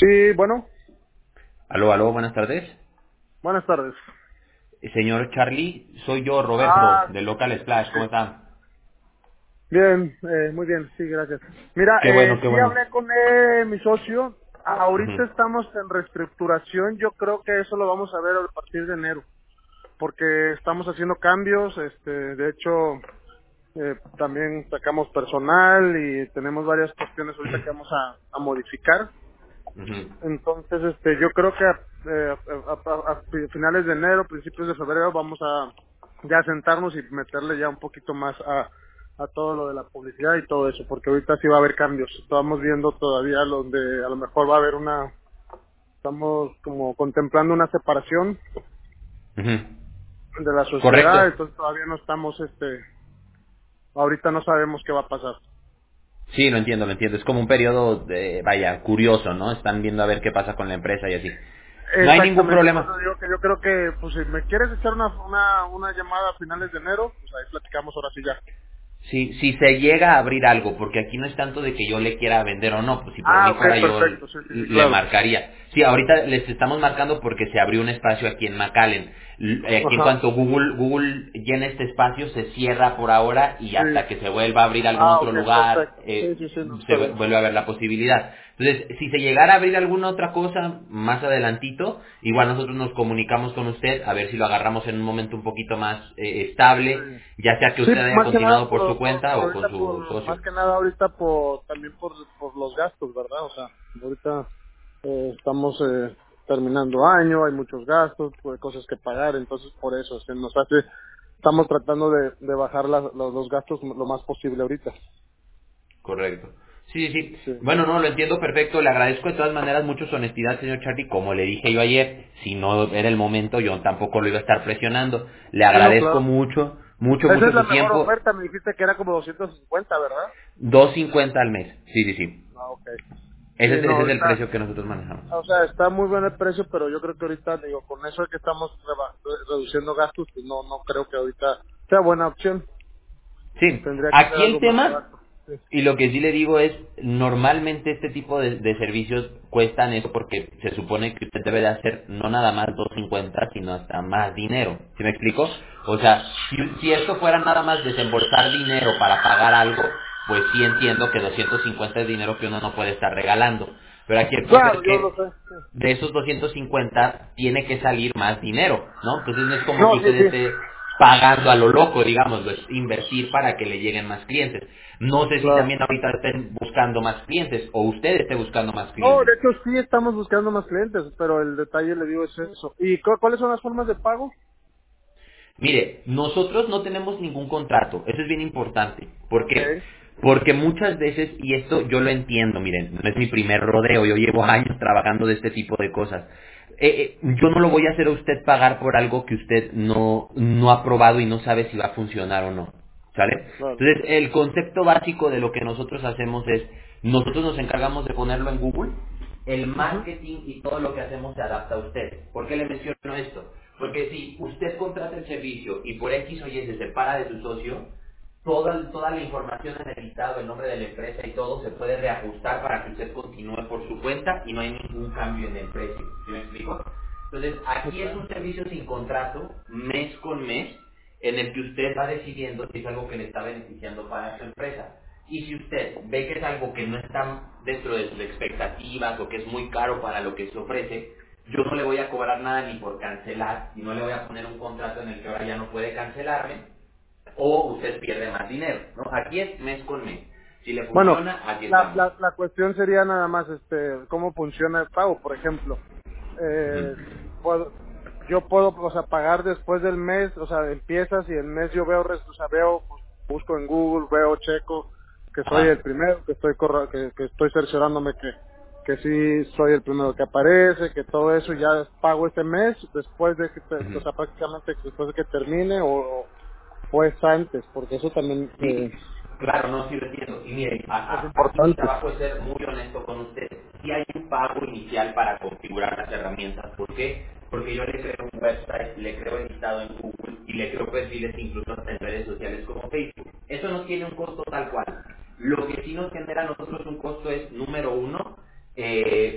Sí, bueno, Aló, aló, buenas tardes. buenas tardes. Señor Charlie, soy yo, Roberto, Ah, de Local Splash, sí. ¿cómo está? Bien, muy bien, sí, gracias. Mira, Qué bueno, qué sí bueno. hablé con mi socio. Ahorita Ujú, estamos en reestructuración. Yo creo que eso lo vamos a ver a partir de enero, porque estamos haciendo cambios. De hecho, también sacamos personal y tenemos varias cuestiones ahorita que vamos a modificar. ujú. Entonces, yo creo que a finales de enero, principios de febrero, vamos a ya sentarnos y meterle ya un poquito más a todo lo de la publicidad y todo eso, porque ahorita sí va a haber cambios. Estamos viendo todavía donde a lo mejor va a haber estamos como contemplando una separación Ujú. de la sociedad, Correcto. entonces todavía no estamos, ahorita no sabemos qué va a pasar. Sí, lo entiendo, lo entiendo. Es como un periodo, vaya, curioso, ¿no? Están viendo a ver qué pasa con la empresa y así. No hay ningún Exactamente, por eso problema. digo que yo creo que, pues, si me quieres echar una llamada a finales de enero, pues ahí platicamos ahora sí ya. Si se llega a abrir algo, porque aquí no es tanto de que yo le quiera vender o no, pues si por Ah, mí ok, fuera yo perfecto, sí, sí, sí, le claro. marcaría. Sí, ahorita les estamos marcando porque se abrió un espacio aquí en McAllen. Aquí en Ajá, cuanto Google llena este espacio, se cierra por ahora y sí. hasta que se vuelva a abrir algún Ah, otro ok, lugar, perfecto. Sí, sí, sí, no, se está bien. vuelve a ver la posibilidad. Entonces, si se llegara a abrir alguna otra cosa más adelantito, igual nosotros nos comunicamos con usted a ver si lo agarramos en un momento un poquito más estable, Sí. ya sea que Sí, usted haya más que nada continuado por su cuenta o con ahorita su socio. más que nada ahorita también por los gastos, ¿verdad? O sea, ahorita estamos terminando año, hay muchos gastos, pues, cosas que pagar, entonces por eso estamos tratando de bajar los gastos lo más posible ahorita. Correcto. Sí, sí. Sí. Sí. Bueno, no, lo entiendo perfecto. Le agradezco de todas maneras mucho su honestidad, señor Charlie. Como le dije yo ayer, si no era el momento, yo tampoco lo iba a estar presionando. Le Sí, no, agradezco claro. mucho, mucho, Esa mucho es la su mejor tiempo. oferta, me dijiste que era como 250, ¿verdad? 2.50 al mes. Sí, sí, sí. Ah, ok. Sí, Ese no, es el ahorita, precio que nosotros manejamos. o sea, está muy buen el precio, pero yo creo que ahorita, digo, con eso de que estamos reduciendo gastos, pues no creo que ahorita sea buena opción. Sí, Tendría que ser aquí algo el más tema, barato. Sí, y lo que sí le digo es, normalmente este tipo de servicios cuestan eso porque se supone que usted debe de hacer no nada más 2.50, sino hasta más dinero. ¿Sí me explico? O sea, si esto fuera nada más desembolsar dinero para pagar algo, pues sí entiendo que 250 es dinero que uno no puede estar regalando. Pero aquí el punto es claro, yo que lo sé. Sí. de esos 250 tiene que salir más dinero, ¿no? Entonces no es como que No, sí, usted sí. esté pagando a lo loco, digamos, es invertir para que le lleguen más clientes. No sé si Claro. también ahorita estén buscando más clientes o usted esté buscando más No, clientes. de hecho sí estamos buscando más clientes, pero el detalle le digo es eso. ¿Y cuáles son las formas de pago? Mire, nosotros no tenemos ningún contrato, eso es bien importante. ¿Por Ok, qué? Porque muchas veces, y esto yo lo entiendo, miren, no es mi primer rodeo, yo llevo años trabajando de este tipo de cosas. Yo no lo voy a hacer a usted pagar por algo que usted no ha probado y no sabe si va a funcionar o no. ¿Sale? claro, Entonces, el concepto básico de lo que nosotros hacemos es, nosotros nos encargamos de ponerlo en Google, el Ujú. marketing y todo lo que hacemos se adapta a usted. ¿Por qué le menciono esto? Porque si usted contrata el servicio y por X o Y se separa de su socio, toda la información en el listado, el nombre de la empresa y todo se puede reajustar para que usted continúe por su cuenta y no hay ningún cambio en el precio. ¿Sí me explico? Entonces, aquí Ok. es un servicio sin contrato, mes con mes, en el que usted va decidiendo si es algo que le está beneficiando para su empresa. Y si usted ve que es algo que no está dentro de sus expectativas o que es muy caro para lo que se ofrece, yo no le voy a cobrar nada ni por cancelar y no le voy a poner un contrato en el que ahora ya no puede cancelarme o usted pierde más dinero, ¿no? Aquí es mes con mes. Si le Bueno, funciona, aquí estamos. la cuestión sería nada más, cómo funciona el pago, por ejemplo. Eh, puedo- yo puedo, o sea, pagar después del mes, o sea, empiezas y el mes yo veo, o sea, pues, busco en Google, veo, checo que soy el Ajá. primero, que estoy cerciorándome que sí soy el primero que aparece, que todo eso ya pago este mes después de que, o Ujú. sea, prácticamente después de que termine o es antes, porque eso también Sí, claro, no, sí lo entiendo. Y mire, es aquí mi importante. trabajo es ser muy honesto con usted. Si hay un pago inicial para configurar las herramientas. ¿Por qué? Porque yo le creo un website, le creo el listado en Google y le creo perfiles incluso hasta en redes sociales como Facebook. Eso no tiene un costo tal cual. Lo que sí nos genera a nosotros un costo es, número uno,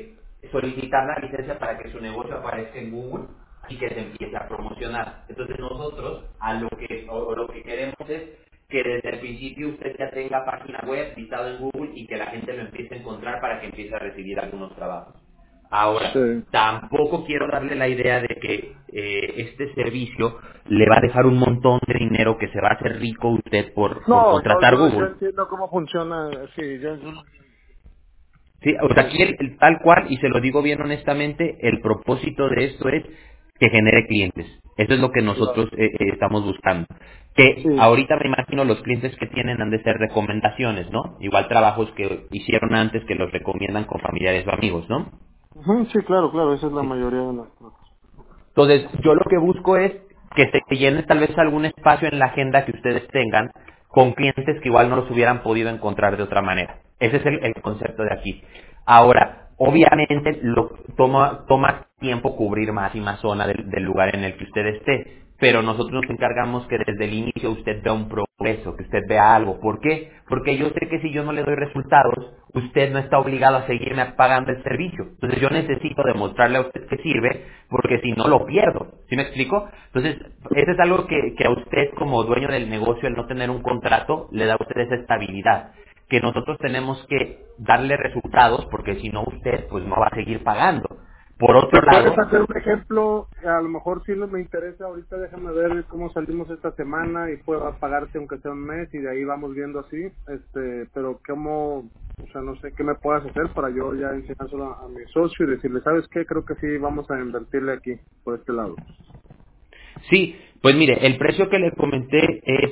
solicitar la licencia para que su negocio aparezca en Google y que se empiece a promocionar. Entonces nosotros o lo que queremos es que desde el principio usted ya tenga página web listado en Google y que la gente lo empiece a encontrar para que empiece a recibir algunos trabajos. Ahora, Sí. tampoco quiero darle la idea de que este servicio le va a dejar un montón de dinero, que se va a hacer rico usted por No, contratar yo Google. entiendo cómo funciona, sí, Sí, o sea, aquí tal cual, y se lo digo bien honestamente, el propósito de esto es que genere clientes. Eso es lo que nosotros claro. estamos buscando. Que Sí. ahorita me imagino los clientes que tienen han de ser recomendaciones, ¿no? Igual trabajos que hicieron antes que los recomiendan con familiares o amigos, ¿no? Ujú, sí, claro, esa es la mayoría de las cosas. Entonces, yo lo que busco es que se llene tal vez algún espacio en la agenda que ustedes tengan con clientes que igual no los hubieran podido encontrar de otra manera. Ese es el concepto de aquí. Ahora, obviamente toma tiempo cubrir más y más zona del lugar en el que usted esté, pero nosotros nos encargamos que desde el inicio usted vea un progreso, que usted vea algo. ¿Por qué? Porque yo sé que si yo no le doy resultados, usted no está obligado a seguirme pagando el servicio. Entonces yo necesito demostrarle a usted que sirve, porque si no lo pierdo. ¿Sí me explico? Entonces, eso es algo que a usted como dueño del negocio, el no tener un contrato, le da a usted esa estabilidad. Que nosotros tenemos que darle resultados, porque si no usted pues no va a seguir pagando. Por otro ¿Me puedes lado, hacer un ejemplo? A lo mejor si no me interesa ahorita, déjame ver cómo salimos esta semana y puedo pagarte aunque sea un mes y de ahí vamos viendo así, pero cómo, o sea, no sé qué me puedas hacer para yo ya enseñárselo a mi socio y decirle, ¿sabes qué? Creo que sí, vamos a invertirle aquí, por este lado. sí, pues mire, el precio que le comenté es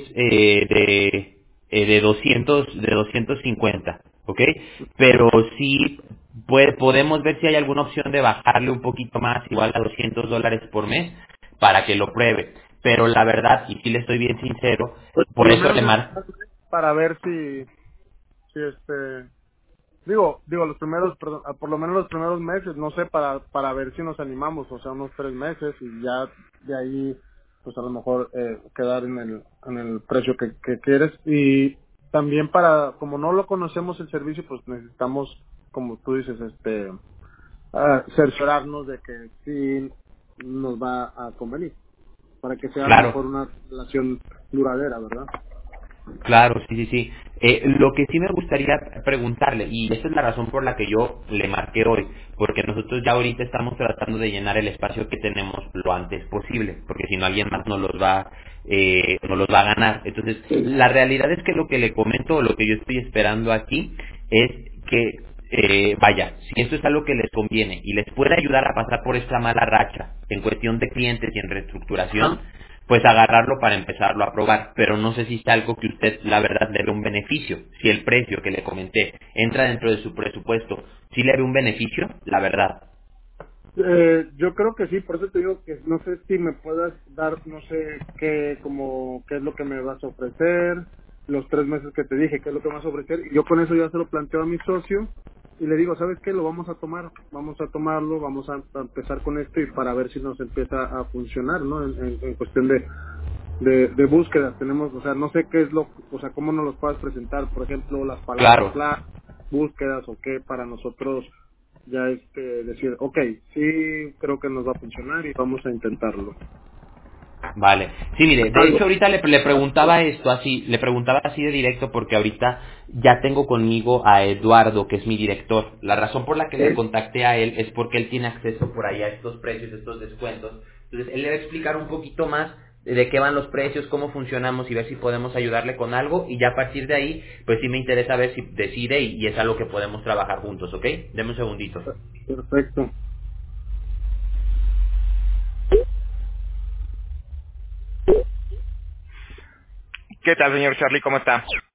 de 250, ¿ok? Pero sí podemos ver si hay alguna opción de bajarle un poquito más, igual a $200 por mes, para que lo pruebe. Pero la verdad, y si le estoy bien sincero, Pues por por lo eso menos le mar... para ver si digo, los primeros, perdón, por lo menos los primeros meses, no sé, para ver si nos animamos, o sea, unos 3 meses y ya de ahí, pues a lo mejor quedar en el precio que quieres. Y también como no lo conocemos el servicio, pues necesitamos, como tú dices, cerciorarnos de que sí nos va a convenir, para que sea a lo Claro, mejor una relación duradera, ¿verdad? claro, sí, sí, sí. Lo que sí me gustaría preguntarle, y esta es la razón por la que yo le marqué hoy, porque nosotros ya ahorita estamos tratando de llenar el espacio que tenemos lo antes posible, porque si no alguien más no los va a ganar. Entonces, la realidad es que lo que le comento, o lo que yo estoy esperando aquí, es que vaya, si esto es algo que les conviene y les puede ayudar a pasar por esta mala racha en cuestión de clientes y en reestructuración, pues agarrarlo para empezarlo a probar. Pero no sé si es algo que usted, la verdad, le ve un beneficio. Si el precio que le comenté entra dentro de su presupuesto, si le ve un beneficio, la verdad. Yo creo que sí, por eso te digo que no sé si me puedas dar, no sé qué es lo que me vas a ofrecer, los 3 meses que te dije, qué es lo que me vas a ofrecer, y yo con eso ya se lo planteo a mi socio y le digo, ¿sabes qué? Lo vamos a tomarlo, vamos a empezar con esto y para ver si nos empieza a funcionar, ¿no? En cuestión de búsquedas tenemos, o sea, no sé qué es o sea, cómo nos los puedas presentar, por ejemplo, las palabras Claro. clave, búsquedas o qué para nosotros ya decir, ok, sí, creo que nos va a funcionar y vamos a intentarlo. Vale. Sí, mire, de hecho Algo. ahorita le preguntaba esto así, le preguntaba así de directo porque ahorita ya tengo conmigo a Eduardo, que es mi director. La razón por la que le ¿Eh? contacté a él es porque él tiene acceso por ahí a estos precios, estos descuentos. Entonces, él le va a explicar un poquito más de qué van los precios, cómo funcionamos y ver si podemos ayudarle con algo. Y ya a partir de ahí, pues sí me interesa ver si decide y es algo que podemos trabajar juntos, ¿ok? Deme un segundito. Perfecto. ¿Qué tal, señor Charlie? ¿Cómo está?